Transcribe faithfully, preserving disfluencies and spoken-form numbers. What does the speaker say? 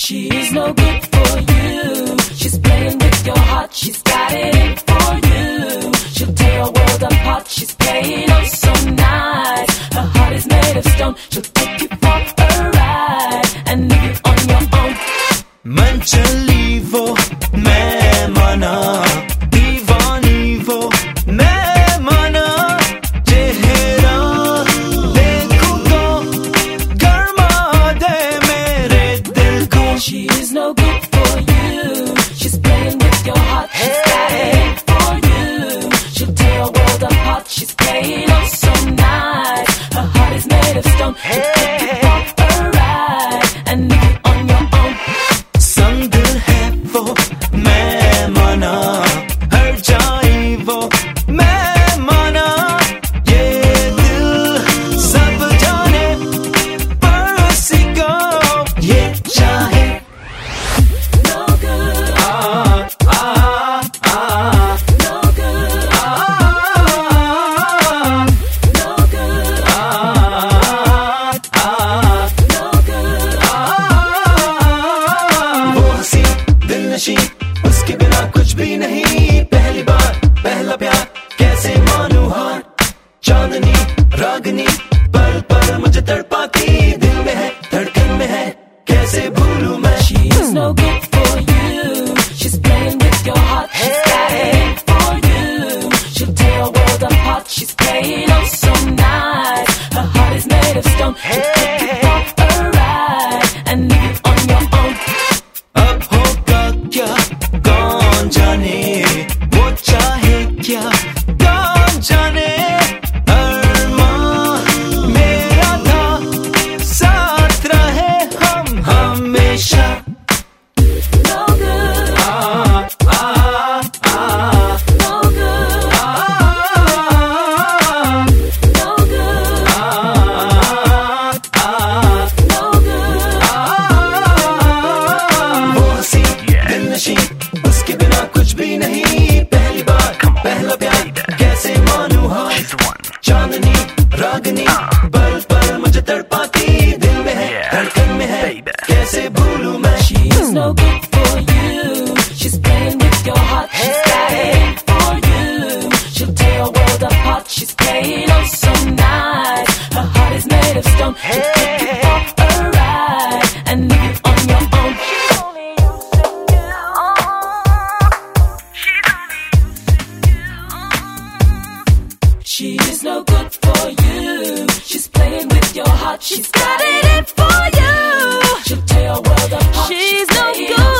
She's no good for you. She's playing with your heart. She's got it in for you. She'll tear your world apart. She's playing oh so nice. Her heart is made of stone. She'll take you for a ride and leave you on your own. मन चली वो मैं माना, दीवानी वो मैं माना, चेहरा देखूं तो गरमा दे मेरे दिल को. She is no good for you. She's playing with your heart. She's got it in for you. She'll tear your world apart. She's playing oh so nice. Her heart is made of stone. She'll take you for a ride and leave you on your own. संग है वो मैं माना, हर जाए वो मैं माना, ये दिल सब जाने पर उसी को ये चाहे. No good. आ आ आ No good. आ No good. आ आ No good. वो हंसी दिल नशी, उसके बिना कुछ भी नहीं. पहली बार पहला प्यार कैसे मानूं हार. चांदनी रागनी पल पल मुझे तड़पाती, दिल में है धड़कन में है कैसे भूलूं मैं. She is no good for you. She's playing with your heart. She's got it in for you. She'll tear your world apart. She's playing oh so nice. Her heart is made of stone. She'll take you for a ride and leave you on your own. अब होगा क्या कौन जाने, वो चाहे क्या कौन जाने. अरमां मेरा था साथ रहे हम हमेशा. No good. आ आ आ No good. आ No good. No good. वो हंसी दिल नशी, उसके बिना कुछ भी नहीं. पहली बार पहला प्यार कैसे मानूं हार. चांदनी रागनी पल पल मुझे तड़पाती, दिल में है धड़कन में है कैसे भूलूं मैं. She is no good for you. She's playing with your heart. She's got it in for you. She'll tear your world apart. She's playing oh so nice. Her heart is made of stone. She'll take you for a ride and leave you on your own. She is no good for you. She's playing with your heart. She's got it in for you. She'll tear your world apart. She's no good.